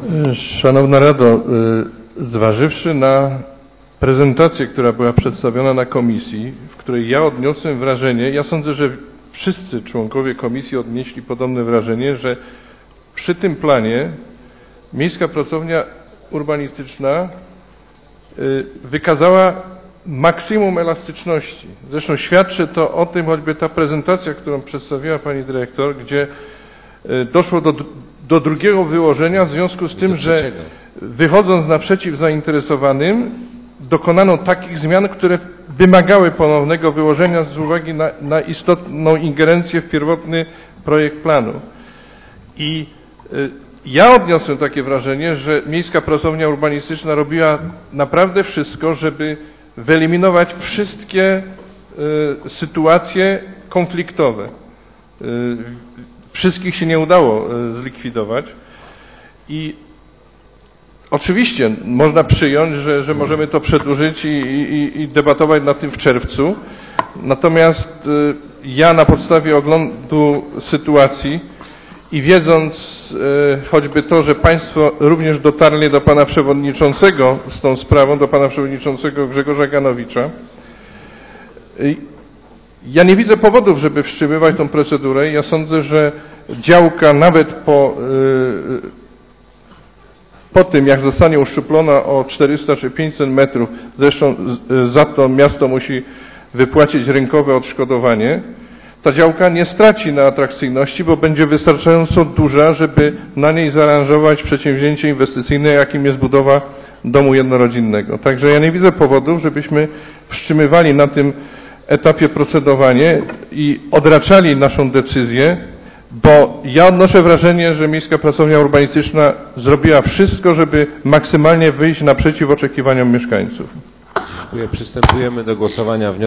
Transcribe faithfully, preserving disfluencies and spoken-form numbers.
Szanowna Rado, zważywszy na prezentację, która była przedstawiona na komisji, w której ja odniosłem wrażenie, ja sądzę, że wszyscy członkowie komisji odnieśli podobne wrażenie, że przy tym planie Miejska Pracownia Urbanistyczna wykazała maksimum elastyczności. Zresztą świadczy to o tym choćby ta prezentacja, którą przedstawiła pani dyrektor, gdzie doszło do, do drugiego wyłożenia w związku z tym, że wychodząc naprzeciw zainteresowanym dokonano takich zmian, które wymagały ponownego wyłożenia z uwagi na, na istotną ingerencję w pierwotny projekt planu. I y, ja odniosłem takie wrażenie, że Miejska Pracownia Urbanistyczna robiła naprawdę wszystko, żeby wyeliminować wszystkie y, sytuacje konfliktowe. Y, wszystkich się nie udało y, zlikwidować i oczywiście można przyjąć, że, że możemy to przedłużyć i, i, i debatować nad tym w czerwcu. Natomiast y, ja na podstawie oglądu sytuacji i wiedząc y, choćby to, że Państwo również dotarli do Pana Przewodniczącego z tą sprawą, do Pana Przewodniczącego Grzegorza Ganowicza, y, ja nie widzę powodów, żeby wstrzymywać tą procedurę. Ja sądzę, że działka nawet po y, po tym, jak zostanie uszczuplona o czterysta czy pięćset metrów, zresztą za to miasto musi wypłacić rynkowe odszkodowanie, ta działka nie straci na atrakcyjności, bo będzie wystarczająco duża, żeby na niej zaaranżować przedsięwzięcie inwestycyjne, jakim jest budowa domu jednorodzinnego. Także ja nie widzę powodów, żebyśmy wstrzymywali na tym etapie procedowanie i odraczali naszą decyzję, bo ja odnoszę wrażenie, że Miejska Pracownia Urbanistyczna zrobiła wszystko, żeby maksymalnie wyjść naprzeciw oczekiwaniom mieszkańców. Przystępujemy do głosowania.